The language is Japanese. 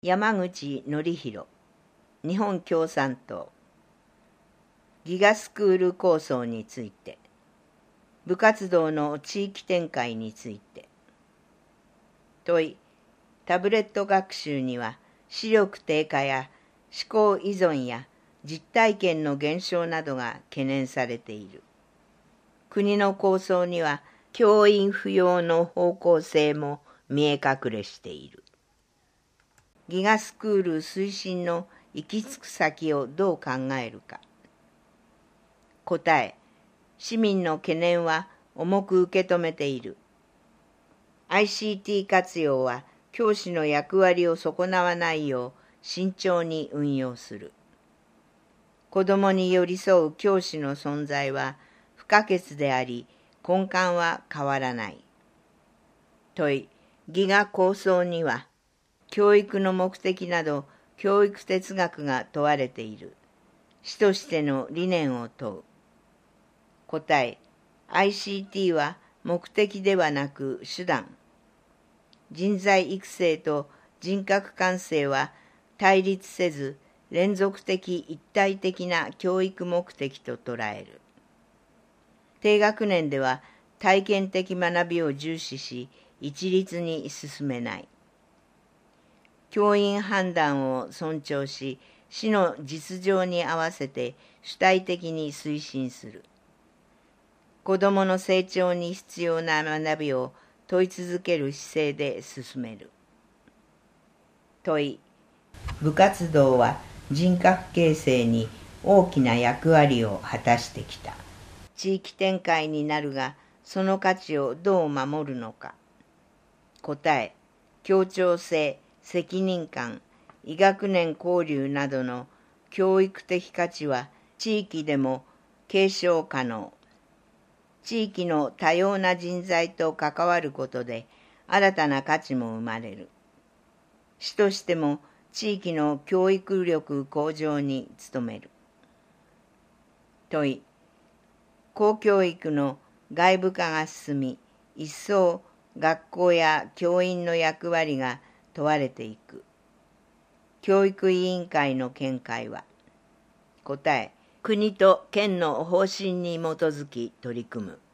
山口典弘、日本共産党、ギガスクール構想について、部活動の地域展開について。問い、タブレット学習には視力低下や思考依存や実体験の減少などが懸念されている。国の構想には教員不要の方向性も見え隠れしている。ギガスクール推進の行き着く先をどう考えるか。答え、市民の懸念は重く受け止めている。ICT 活用は教師の役割を損なわないよう慎重に運用する。子どもに寄り添う教師の存在は不可欠であり、根幹は変わらない。問い、ギガ構想には教育の目的など教育哲学が問われている。師としての理念を問う。答え、ICT は目的ではなく手段。人材育成と人格完成は対立せず、連続的一体的な教育目的と捉える。低学年では体験的学びを重視し、一律に進めない。教員判断を尊重し、市の実情に合わせて主体的に推進する。子どもの成長に必要な学びを問い続ける姿勢で進める。問い、部活動は人格形成に大きな役割を果たしてきた。地域展開になるが、その価値をどう守るのか。答え、協調性、責任感、異学年交流などの教育的価値は地域でも継承可能。地域の多様な人材と関わることで新たな価値も生まれる。市としても地域の教育力向上に努める。問い、公教育の外部化が進み、一層学校や教員の役割が問われていく。教育委員会の見解は。答え、国と県の方針に基づき取り組む。